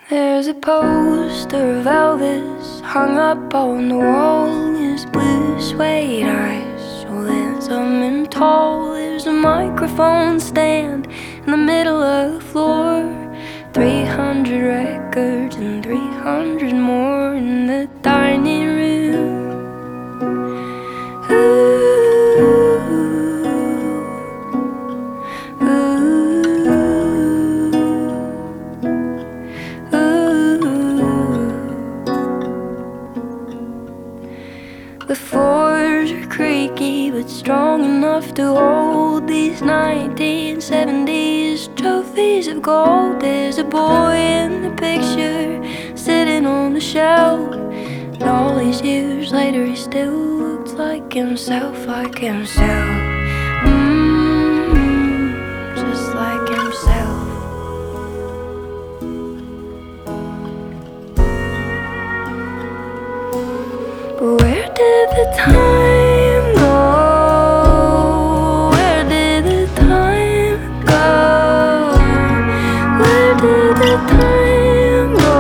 There's a poster of Elvis hung up on the wall. His blue suede eyes show something tall. There's a microphone stand in the middle of the floor. 300 records and 300 more in the dining room. The floors are creaky but strong enough to hold these 1970s trophies of gold. There's a boy in the picture sitting on the shelf, and all these years later he still looks like himself, like himself. Just like himself. But where did the time go? Where did the time go? Where did the time go?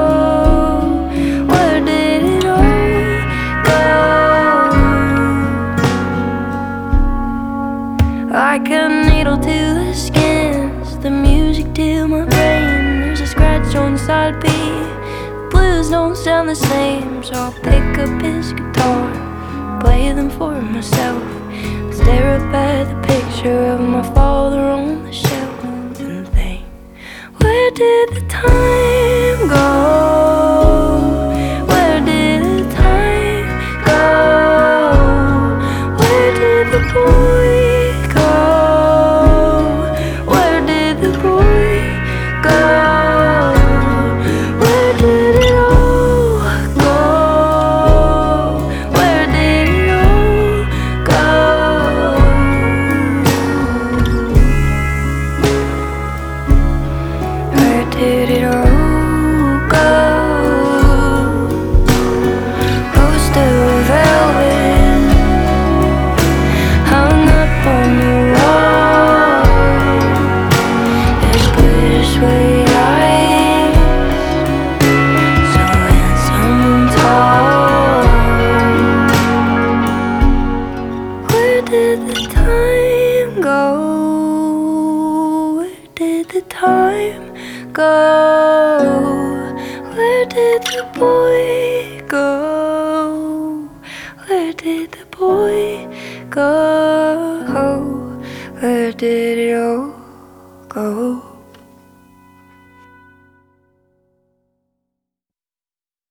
Where did it all go? Like a needle to the skin, it's the music to my brain. There's a scratch on side B. Blues don't sound the same, so I'll pick up his guitar, play them for myself, stare up at the picture of my father on the shelf, and think, where did the time go? Where did the time go? Where did the boy go? Where did the boy go? Did it all